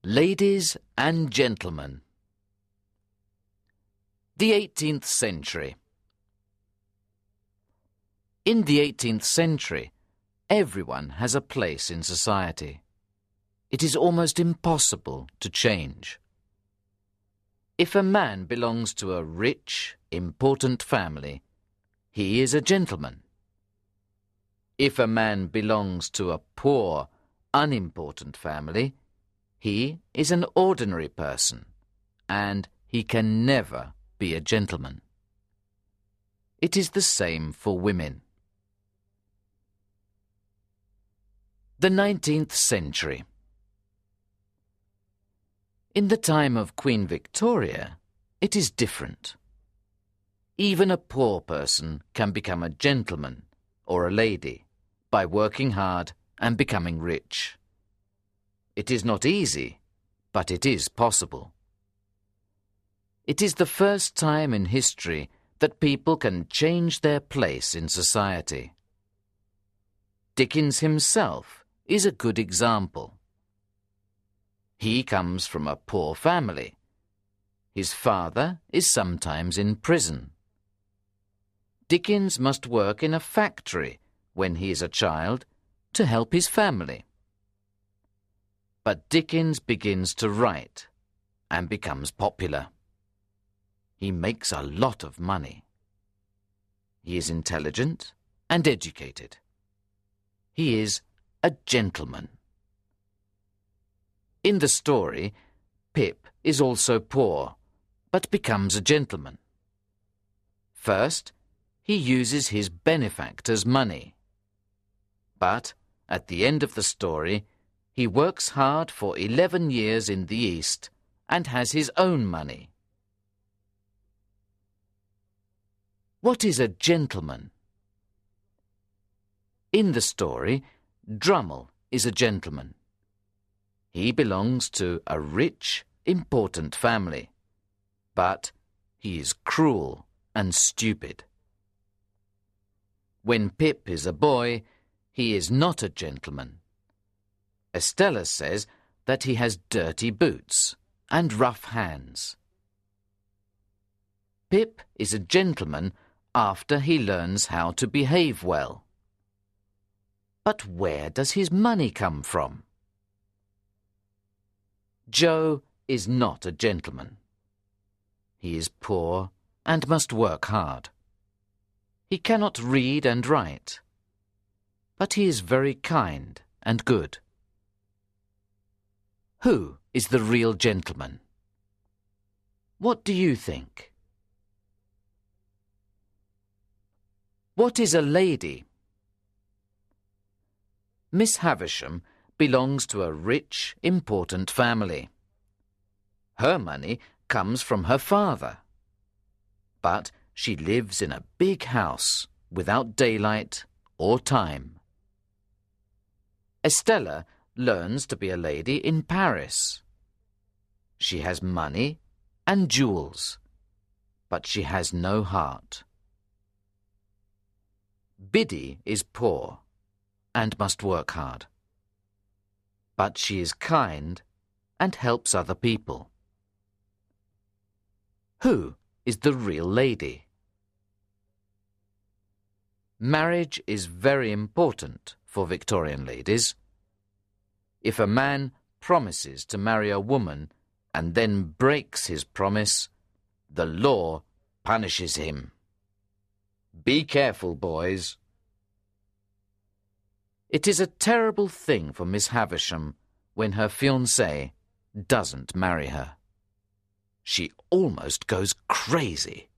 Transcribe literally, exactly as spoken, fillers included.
Ladies and gentlemen. The eighteenth century. In the eighteenth century, everyone has a place in society. It is almost impossible to change. If a man belongs to a rich, important family, he is a gentleman. If a man belongs to a poor, unimportant family, he is an ordinary person, and he can never be a gentleman. It is the same for women. The nineteenth century. In the time of Queen Victoria, it is different. Even a poor person can become a gentleman or a lady by working hard and becoming rich. It is not easy, but it is possible. It is the first time in history that people can change their place in society. Dickens himself is a good example. He comes from a poor family. His father is sometimes in prison. Dickens must work in a factory when he is a child to help his family. But Dickens begins to write and becomes popular. He makes a lot of money. He is intelligent and educated. He is a gentleman. In the story, Pip is also poor, but becomes a gentleman. First, he uses his benefactor's money. But at the end of the story, he works hard for eleven years in the East and has his own money. What is a gentleman? In the story, Drummle is a gentleman. He belongs to a rich, important family, but he is cruel and stupid. When Pip is a boy, he is not a gentleman. Estella says that he has dirty boots and rough hands. Pip is a gentleman after he learns how to behave well. But where does his money come from? Joe is not a gentleman. He is poor and must work hard. He cannot read and write, but he is very kind and good. Who is the real gentleman? What do you think? What is a lady? Miss Havisham belongs to a rich, important family. Her money comes from her father. But she lives in a big house without daylight or time. Estella learns to be a lady in Paris. She has money and jewels, but she has no heart. Biddy is poor and must work hard, but she is kind and helps other people. Who is the real lady? Marriage is very important for Victorian ladies. If a man promises to marry a woman and then breaks his promise, the law punishes him. Be careful, boys. It is a terrible thing for Miss Havisham when her fiancé doesn't marry her. She almost goes crazy.